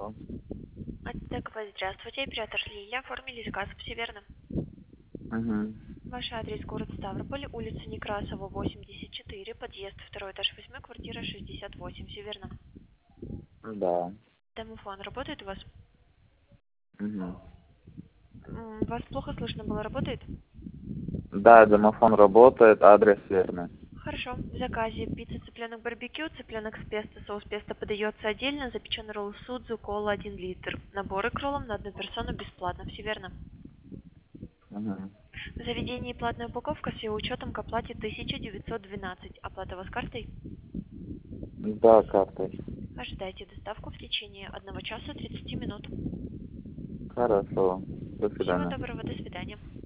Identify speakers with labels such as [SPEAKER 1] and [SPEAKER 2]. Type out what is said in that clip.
[SPEAKER 1] Алло.
[SPEAKER 2] АТК, здравствуйте, оператор Лилия, оформили заказ, все верно?
[SPEAKER 1] Угу.
[SPEAKER 2] Ваш адрес город Ставрополь, улица Некрасова, 84, подъезд, второй этаж, 8, квартира 68, все верно?
[SPEAKER 1] Да.
[SPEAKER 2] Домофон работает у вас?
[SPEAKER 1] Угу.
[SPEAKER 2] Вас плохо слышно было, работает?
[SPEAKER 1] Да, домофон работает, адрес верный.
[SPEAKER 2] Хорошо. В заказе пицца цыпленок барбекю, цыпленок с песто, соус песто подается отдельно, запеченный ролл судзу, кола 1 литр. Наборы к роллам на одну персону бесплатно, все верно?
[SPEAKER 1] Угу.
[SPEAKER 2] В заведении платная упаковка с ее учетом к оплате 1912. Оплата у вас картой?
[SPEAKER 1] Да, картой.
[SPEAKER 2] Ожидайте доставку в течение 1 часа 30 минут.
[SPEAKER 1] Хорошо. До
[SPEAKER 2] Всего
[SPEAKER 1] свидания.
[SPEAKER 2] доброго, до свидания.